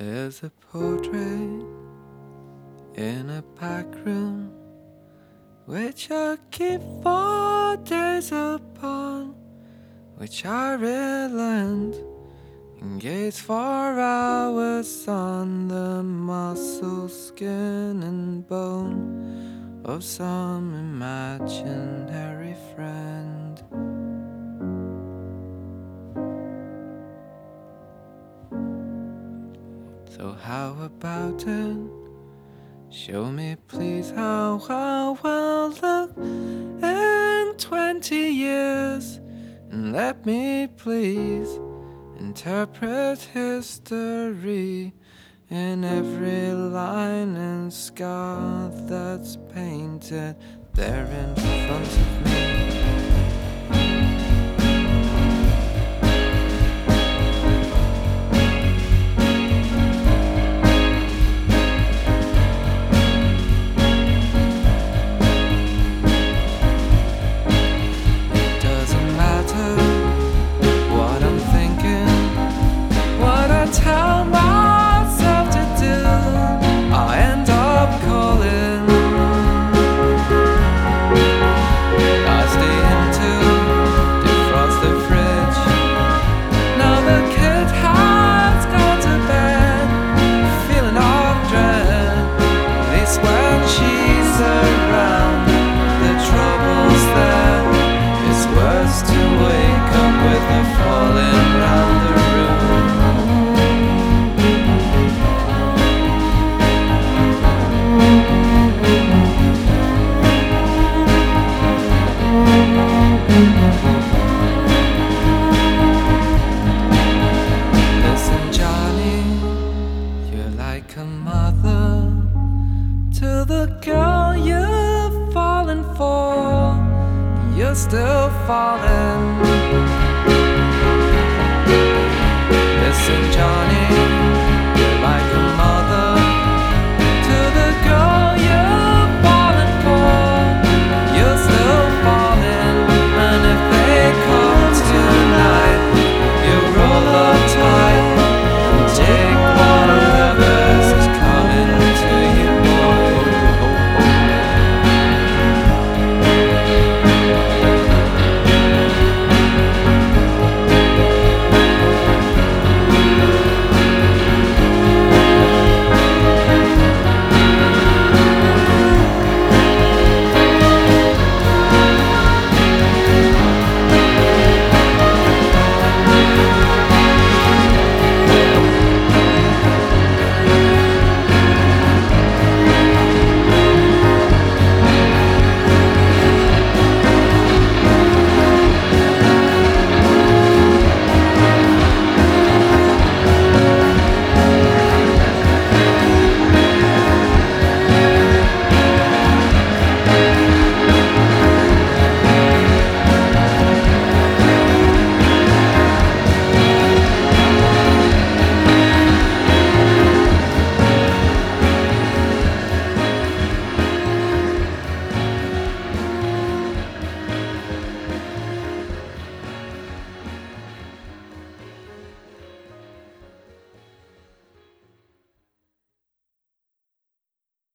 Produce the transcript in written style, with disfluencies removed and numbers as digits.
There's a portrait in a back room, which I keep 4 days upon, which I relent and gaze for hours on the muscle, skin and bone of some imaginary friend. So how about it? Show me please how I'll look in 20 years, and let me please interpret history in every line and scar that's painted there in front of me. Tell myself to do, I end up calling. I stay in to defrost the fridge. Now the kid has gone to bed, feeling of dread, at least when she's around. The trouble's there, it's worse to wake up with her falling round the room. Listen, Johnny, you're like a mother to the girl you've fallen for. You're still falling. Listen, Johnny,